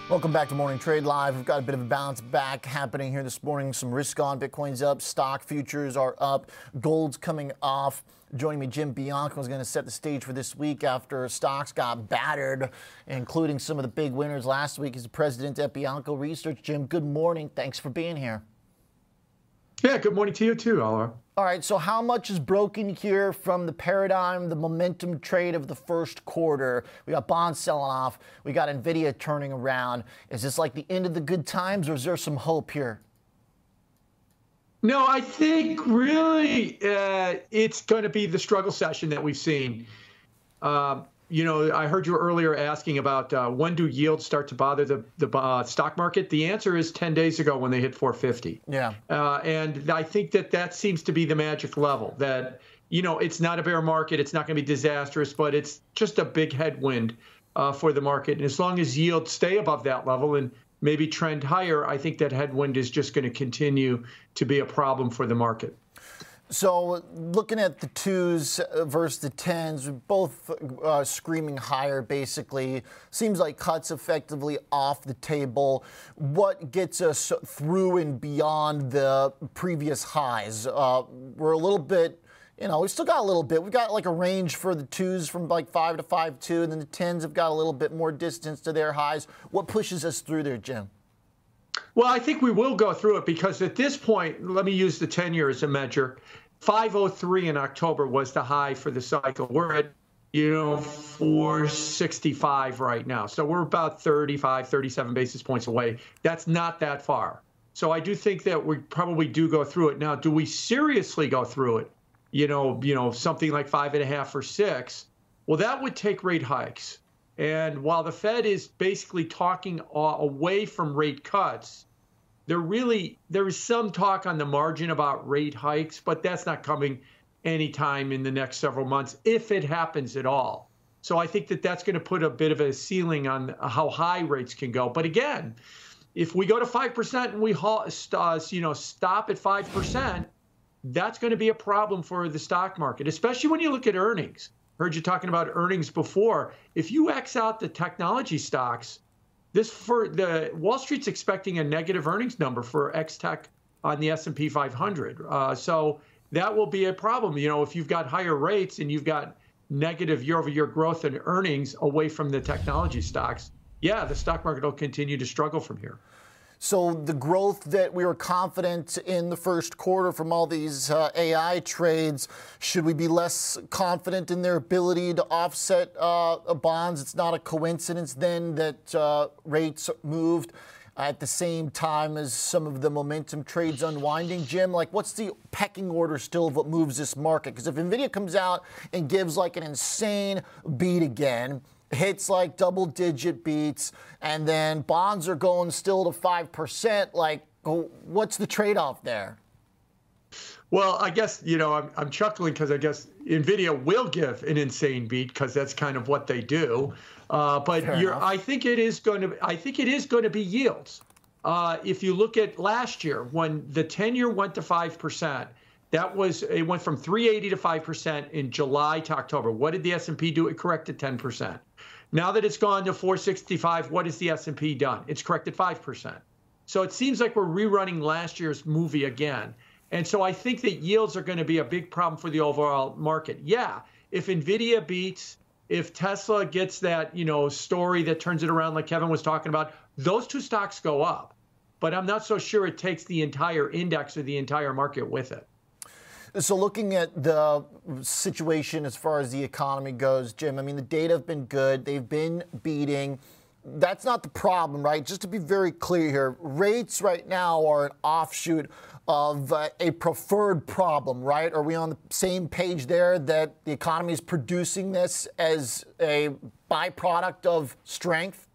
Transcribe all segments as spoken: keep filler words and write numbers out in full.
Welcome back to Morning Trade Live. We've got a bit of a bounce back happening here this morning. Some risk on. Bitcoin's up. Stock futures are up. Gold's coming off. Joining me, Jim Bianco is going to set the stage for this week after stocks got battered, including some of the big winners last week. He's the president at Bianco Research. Jim, good morning. Thanks for being here. Yeah, good morning to you too, Oliver. All right, so how much is broken here from the paradigm, the momentum trade of the first quarter? We got bonds selling off. We got NVIDIA turning around. Is this like the end of the good times, or is there some hope here? No, I think really uh, it's going to be the struggle session that we've seen. Uh, you know, I heard you earlier asking about uh, when do yields start to bother the, the uh, stock market? The answer is ten days ago when they hit four fifty. Yeah. Uh, and I think that that seems to be the magic level, that, you know, it's not a bear market. It's not going to be disastrous, but it's just a big headwind uh, for the market. And as long as yields stay above that level and maybe trend higher, I think that headwind is just going to continue to be a problem for the market. So looking at the twos versus the tens, both uh, screaming higher, basically. Seems like cuts effectively off the table. What gets us through and beyond the previous highs? Uh, we're a little bit, you know, we still got a little bit. We've got like a range for the twos from like five to five two, and then the tens have got a little bit more distance to their highs. What pushes us through there, Jim? Well, I think we will go through it because at this point, let me use the ten year as a measure. five oh three in October was the high for the cycle. We're at, you know, four sixty-five right now. So we're about thirty-five, thirty-seven basis points away. That's not that far. So I do think that we probably do go through it. Now, do we seriously go through it? You know, you know, something like five and a half or six. Well, that would take rate hikes. And while the Fed is basically talking away from rate cuts, there really there is some talk on the margin about rate hikes, but that's not coming anytime in the next several months, if it happens at all. So I think that that's going to put a bit of a ceiling on how high rates can go. But again, if we go to five percent and we uh, you know stop at five percent, that's going to be a problem for the stock market, especially when you look at earnings. Heard you talking about earnings before. If you X out the technology stocks, this for the Wall Street's expecting a negative earnings number for X-Tech on the S and P five hundred. Uh, so that will be a problem. You know, if you've got higher rates and you've got negative year-over-year growth in earnings away from the technology stocks, yeah, the stock market will continue to struggle from here. So the growth that we were confident in the first quarter from all these uh, A I trades, should we be less confident in their ability to offset uh, bonds? It's not a coincidence then that uh, rates moved at the same time as some of the momentum trades unwinding. Jim, like, what's the pecking order still of what moves this market? Because if NVIDIA comes out and gives like an insane beat again, hits like double-digit beats, and then bonds are going still to five percent. Like, what's the trade-off there? Well, I guess, you know, I'm, I'm chuckling because I guess NVIDIA will give an insane beat because that's kind of what they do. Uh, but you're, I think it is going to. I think it is going to be yields. Uh, if you look at last year when the ten year went to five percent. That was, it went from three eighty to five percent in July to October. What did the S and P do? It corrected ten percent. Now that it's gone to four sixty-five, what has the S and P done? It's corrected five percent. So it seems like we're rerunning last year's movie again. And so I think that yields are going to be a big problem for the overall market. Yeah, if NVIDIA beats, if Tesla gets that, you know, story that turns it around like Kevin was talking about, those two stocks go up. But I'm not so sure it takes the entire index or the entire market with it. So looking at the situation as far as the economy goes, Jim, I mean, the data have been good. They've been beating. That's not the problem, right? Just to be very clear here, rates right now are an offshoot of uh, a preferred problem, right? Are we on the same page there that the economy is producing this as a byproduct of strength?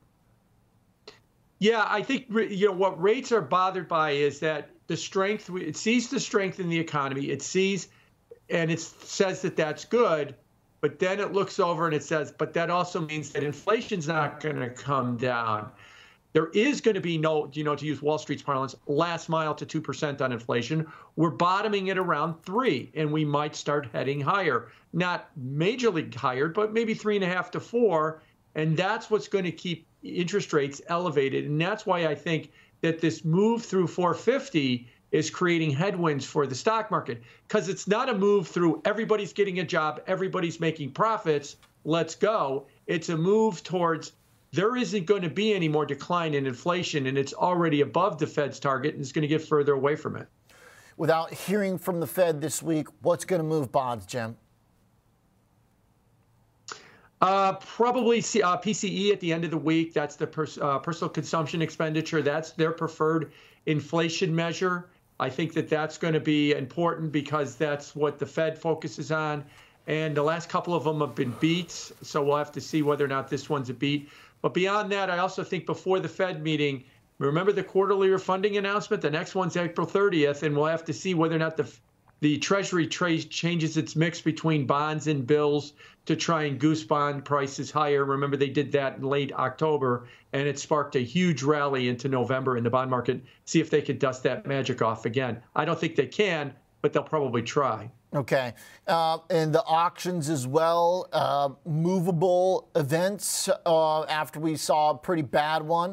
Yeah, I think, you know, what rates are bothered by is that the strength, it sees the strength in the economy, it sees, and it says that that's good, but then it looks over and it says, but that also means that inflation's not going to come down. There is going to be no, you know, to use Wall Street's parlance, last mile to two percent on inflation. We're bottoming it around three, and we might start heading higher. Not majorly higher, but maybe three and a half to four. And that's what's going to keep interest rates elevated. And that's why I think that this move through four fifty is creating headwinds for the stock market, because it's not a move through everybody's getting a job, everybody's making profits, let's go. It's a move towards there isn't going to be any more decline in inflation, and it's already above the Fed's target, and it's going to get further away from it. Without hearing from the Fed this week, what's going to move bonds, Jim? Uh, probably C, uh, P C E at the end of the week. That's the pers- uh, personal consumption expenditure. That's their preferred inflation measure. I think that that's going to be important because that's what the Fed focuses on. And the last couple of them have been beats, so we'll have to see whether or not this one's a beat. But beyond that, I also think before the Fed meeting, remember the quarterly refunding announcement? The next one's April thirtieth, and we'll have to see whether or not the the Treasury tra- changes its mix between bonds and bills to try and goose bond prices higher. Remember, they did that in late October, and it sparked a huge rally into November in the bond market. See if they could dust that magic off again. I don't think they can, but they'll probably try. Okay. Uh, and the auctions as well, uh, movable events uh, after we saw a pretty bad one.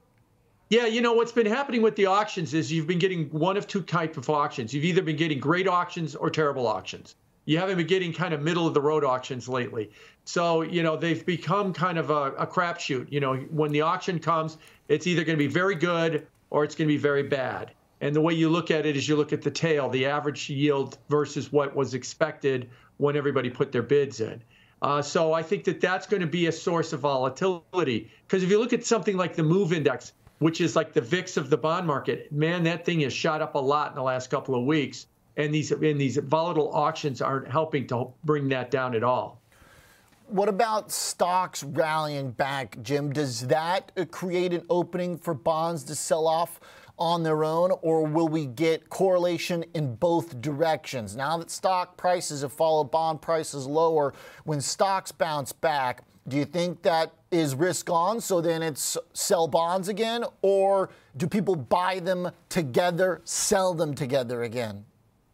Yeah, you know, what's been happening with the auctions is you've been getting one of two types of auctions. You've either been getting great auctions or terrible auctions. You haven't been getting kind of middle of the road auctions lately. So, you know, they've become kind of a, a crapshoot. You know, when the auction comes, it's either going to be very good or it's going to be very bad. And the way you look at it is you look at the tail, the average yield versus what was expected when everybody put their bids in. Uh, so I think that that's going to be a source of volatility. Because if you look at something like the MOVE Index, which is like the V I X of the bond market, man, that thing has shot up a lot in the last couple of weeks. And these, and these volatile auctions aren't helping to bring that down at all. What about stocks rallying back, Jim? Does that create an opening for bonds to sell off on their own, or will we get correlation in both directions? Now that stock prices have followed bond prices lower, when stocks bounce back, do you think that is risk on, so then it's sell bonds again, or do people buy them together, sell them together again?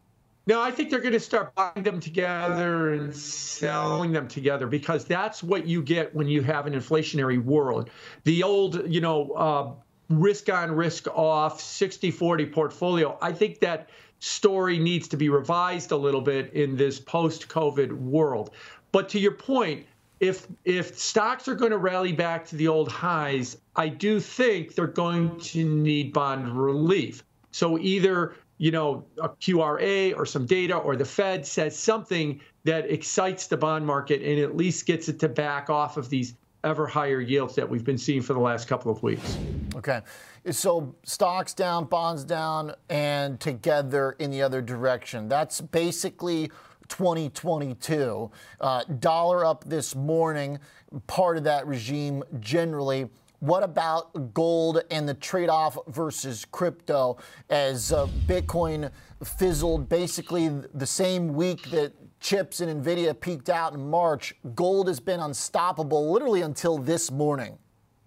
No, I think they're going to start buying them together and selling them together, because that's what you get when you have an inflationary world. The old, you know, uh, risk on, risk off, sixty forty portfolio, I think that story needs to be revised a little bit in this post-COVID world. But to your point, if if stocks are going to rally back to the old highs, I do think they're going to need bond relief. So either, you know, a Q R A or some data, or the Fed says something that excites the bond market and at least gets it to back off of these ever higher yields that we've been seeing for the last couple of weeks. Okay. So stocks down, bonds down, and together in the other direction. That's basically twenty twenty-two. Uh, dollar up this morning, part of that regime generally. What about gold and the trade-off versus crypto, as uh, Bitcoin fizzled basically the same week that chips and NVIDIA peaked out in March? Gold has been unstoppable literally until this morning.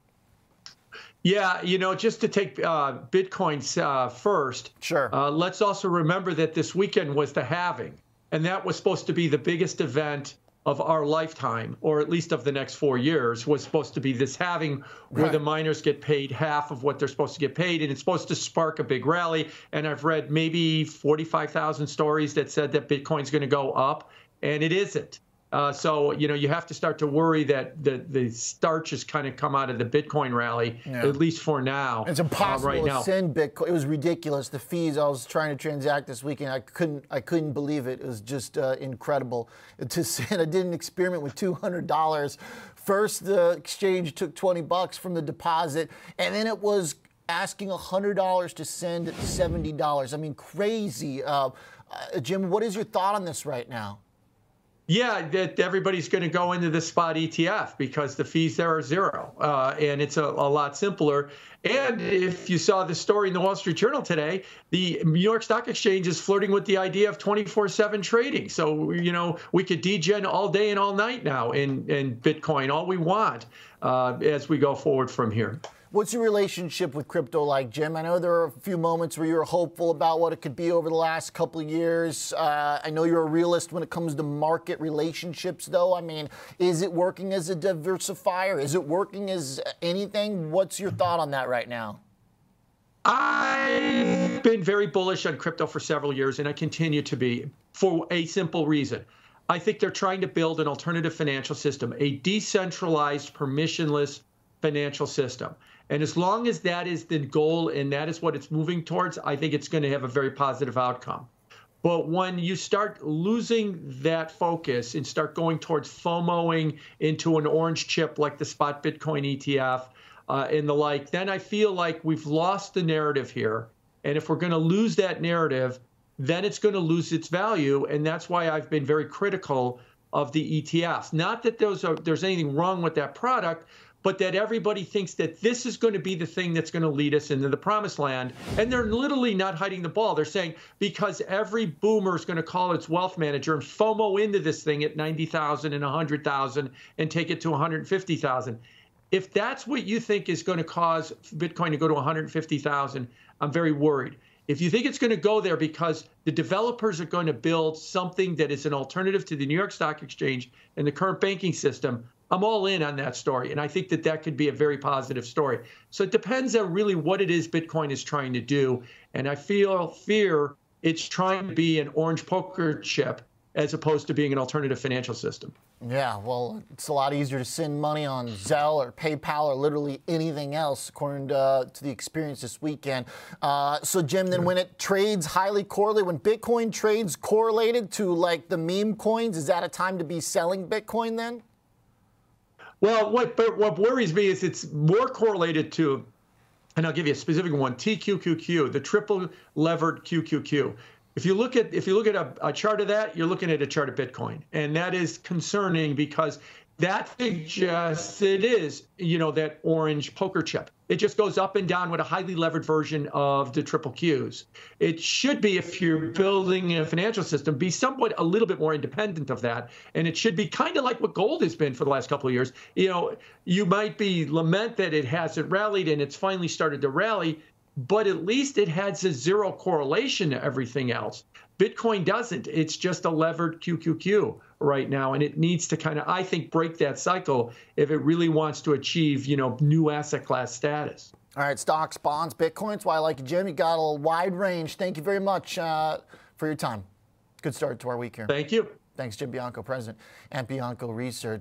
Yeah, you know, just to take uh, Bitcoin uh, first, sure. Uh, let's also remember that this weekend was the halving, and that was supposed to be the biggest event of our lifetime, or at least of the next four years, was supposed to be this halving where right. the miners get paid half of what they're supposed to get paid, and it's supposed to spark a big rally. And I've read maybe forty-five thousand stories that said that Bitcoin's going to go up, and it isn't. Uh, so, you know, you have to start to worry that the, the starch has kind of come out of the Bitcoin rally, yeah. at least for now. It's impossible uh, right to now. send Bitcoin. It was ridiculous. The fees I was trying to transact this weekend, I couldn't I couldn't believe it. It was just uh, incredible to send. I did an experiment with two hundred dollars. First, the exchange took twenty bucks from the deposit, and then it was asking one hundred dollars to send seventy dollars. I mean, crazy. Uh, uh, Jim, what is your thought on this right now? Yeah, that everybody's going to go into the spot E T F because the fees there are zero, uh, and it's a, a lot simpler. And if you saw the story in the Wall Street Journal today, the New York Stock Exchange is flirting with the idea of twenty-four seven trading. So, you know, we could degen all day and all night now in, in Bitcoin, all we want. uh, as we go forward from here. What's your relationship with crypto like, Jim? I know there are a few moments where you were hopeful about what it could be over the last couple of years. Uh, I know you're a realist when it comes to market relationships, though. I mean, is it working as a diversifier? Is it working as anything? What's your thought on that right now? I've been very bullish on crypto for several years, and I continue to be, for a simple reason. I think they're trying to build an alternative financial system, a decentralized, permissionless financial system. And as long as that is the goal and that is what it's moving towards, I think it's going to have a very positive outcome. But when you start losing that focus and start going towards FOMOing into an orange chip like the spot Bitcoin E T F uh, and the like, then I feel like we've lost the narrative here. And if we're going to lose that narrative, then it's going to lose its value. And that's why I've been very critical of the E T Fs. Not that those are, there's anything wrong with that product, but that everybody thinks that this is going to be the thing that's going to lead us into the promised land. And they're literally not hiding the ball. They're saying because every boomer is going to call its wealth manager and FOMO into this thing at ninety thousand and one hundred thousand and take it to one hundred fifty thousand. If that's what you think is going to cause Bitcoin to go to one hundred fifty thousand, I'm very worried. If you think it's going to go there because the developers are going to build something that is an alternative to the New York Stock Exchange and the current banking system, I'm all in on that story. And I think that that could be a very positive story. So it depends on really what it is Bitcoin is trying to do. And I feel fear it's trying to be an orange poker chip as opposed to being an alternative financial system. Yeah, well, it's a lot easier to send money on Zelle or PayPal or literally anything else, according to, uh, to the experience this weekend. Uh, so, Jim, then when it trades highly correlated, when Bitcoin trades correlated to, like, the meme coins, is that a time to be selling Bitcoin then? Well, what, but what worries me is it's more correlated to, and I'll give you a specific one, T Q Q Q, the triple levered Q Q Q. If you look at if you look at a, a chart of that, you're looking at a chart of Bitcoin, and that is concerning because that suggests it is, you know, that orange poker chip. It just goes up and down with a highly levered version of the triple Qs. It should be, if you're building a financial system, be somewhat a little bit more independent of that, and it should be kind of like what gold has been for the last couple of years. You know, you might be lament that it hasn't rallied and it's finally started to rally, but at least it has a zero correlation to everything else. Bitcoin doesn't. It's just a levered Q Q Q right now, and it needs to kind of, I think, break that cycle if it really wants to achieve, you know, new asset class status. All right, stocks, bonds, Bitcoin. That's why I like you, Jim. You got a wide range. Thank you very much uh, for your time. Good start to our week here. Thank you. Thanks, Jim Bianco, President at Bianco Research.